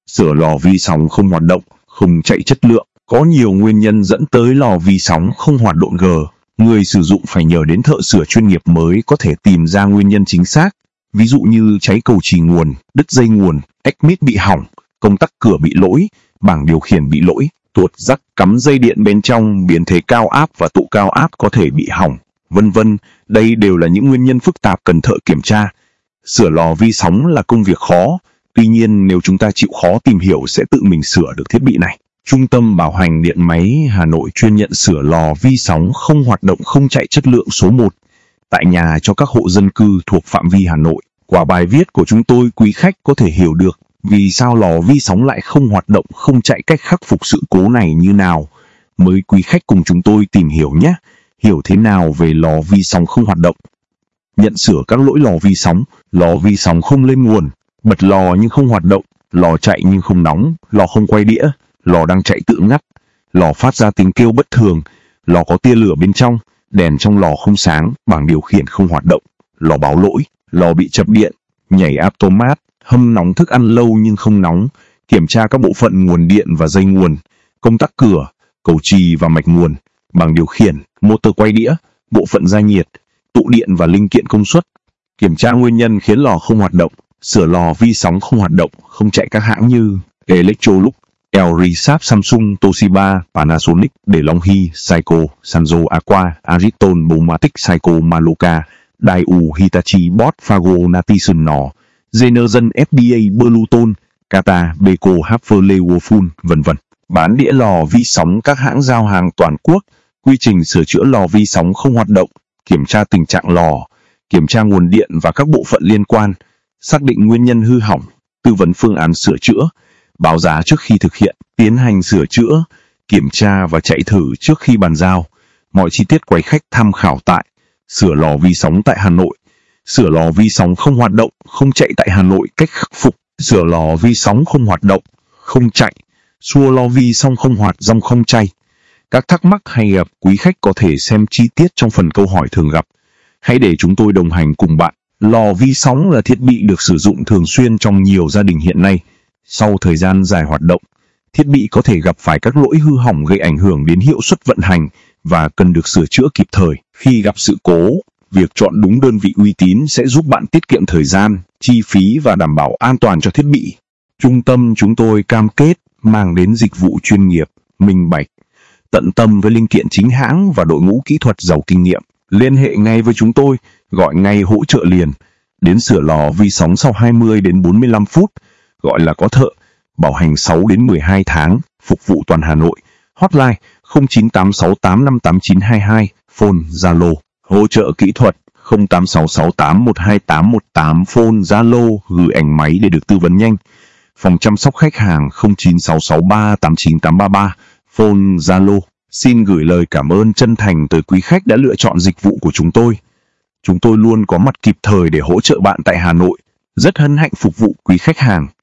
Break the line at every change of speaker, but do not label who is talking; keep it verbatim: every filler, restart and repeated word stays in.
Sửa lò vi sóng không hoạt động, không chạy chất lượng. Có nhiều nguyên nhân dẫn tới lò vi sóng không hoạt động G. Người sử dụng phải nhờ đến thợ sửa chuyên nghiệp mới có thể tìm ra nguyên nhân chính xác. Ví dụ như cháy cầu trì nguồn, đứt dây nguồn, ếch mít bị hỏng, công tắc cửa bị lỗi, bảng điều khiển bị lỗi, tuột rắc cắm dây điện bên trong, biến thế cao áp và tụ cao áp có thể bị hỏng, vân vân. Đây đều là những nguyên nhân phức tạp cần thợ kiểm tra. Sửa lò vi sóng là công việc khó, tuy nhiên nếu chúng ta chịu khó tìm hiểu sẽ tự mình sửa được thiết bị này. Trung tâm Bảo hành Điện máy Hà Nội chuyên nhận sửa lò vi sóng không hoạt động không chạy chất lượng số một tại nhà cho các hộ dân cư thuộc phạm vi Hà Nội. Qua bài viết của chúng tôi, quý khách có thể hiểu được vì sao lò vi sóng lại không hoạt động không chạy, cách khắc phục sự cố này như nào. Mời quý khách cùng chúng tôi tìm hiểu nhé. Hiểu thế nào về lò vi sóng không hoạt động? Nhận sửa các lỗi lò vi sóng. Lò vi sóng không lên nguồn, bật lò nhưng không hoạt động, lò chạy nhưng không nóng, lò không quay đĩa, lò đang chạy tự ngắt, lò phát ra tiếng kêu bất thường, lò có tia lửa bên trong, đèn trong lò không sáng, bảng điều khiển không hoạt động, lò báo lỗi, lò bị chập điện, nhảy automat, hâm nóng thức ăn lâu nhưng không nóng, kiểm tra các bộ phận nguồn điện và dây nguồn, công tắc cửa, cầu trì và mạch nguồn, bảng điều khiển, motor quay đĩa, bộ phận gia nhiệt, tụ điện và linh kiện công suất. Kiểm tra nguyên nhân khiến lò không hoạt động. Sửa lò vi sóng không hoạt động, không chạy các hãng như Electrolux, Elrisap, Samsung, Toshiba, Panasonic, DeLonghi, Seiko, Sanyo, Aqua, Ariton, Bomatic, Seiko, Maloka, Daewoo, Hitachi, Bosch, Fago, Natison, Nỏ, Generation, ép bê a, Bluetooth, Kata, Beko, Hafele, Wolfun, vân vân. Bán đĩa lò vi sóng các hãng giao hàng toàn quốc. Quy trình sửa chữa lò vi sóng không hoạt động, kiểm tra tình trạng lò, kiểm tra nguồn điện và các bộ phận liên quan, xác định nguyên nhân hư hỏng, tư vấn phương án sửa chữa, báo giá trước khi thực hiện, tiến hành sửa chữa, kiểm tra và chạy thử trước khi bàn giao. Mọi chi tiết quý khách tham khảo tại Sửa lò vi sóng tại Hà Nội. Sửa lò vi sóng không hoạt động, không chạy tại Hà Nội, cách khắc phục. Sửa lò vi sóng không hoạt động, không chạy, xua lò vi sóng không hoạt dòng không chạy. Các thắc mắc hay gặp, quý khách có thể xem chi tiết trong phần câu hỏi thường gặp. Hãy để chúng tôi đồng hành cùng bạn. Lò vi sóng là thiết bị được sử dụng thường xuyên trong nhiều gia đình hiện nay. Sau thời gian dài hoạt động, thiết bị có thể gặp phải các lỗi hư hỏng gây ảnh hưởng đến hiệu suất vận hành và cần được sửa chữa kịp thời. Khi gặp sự cố, việc chọn đúng đơn vị uy tín sẽ giúp bạn tiết kiệm thời gian, chi phí và đảm bảo an toàn cho thiết bị. Trung tâm chúng tôi cam kết mang đến dịch vụ chuyên nghiệp, minh bạch, tận tâm với linh kiện chính hãng và đội ngũ kỹ thuật giàu kinh nghiệm. Liên hệ ngay với chúng tôi, gọi ngay hỗ trợ liền. Đến sửa lò vi sóng sau hai mươi đến bốn mươi lăm phút, gọi là có thợ, bảo hành sáu đến mười hai tháng, phục vụ toàn Hà Nội. Hotline không chín tám sáu tám năm tám chín hai hai, phone Zalo. Hỗ trợ kỹ thuật không tám sáu sáu tám một hai tám một tám, phone Zalo, gửi ảnh máy để được tư vấn nhanh. Phòng chăm sóc khách hàng không chín sáu sáu ba tám chín tám ba ba, phone Zalo. Xin gửi lời cảm ơn chân thành tới quý khách đã lựa chọn dịch vụ của chúng tôi. Chúng tôi luôn có mặt kịp thời để hỗ trợ bạn tại Hà Nội. Rất hân hạnh phục vụ quý khách hàng.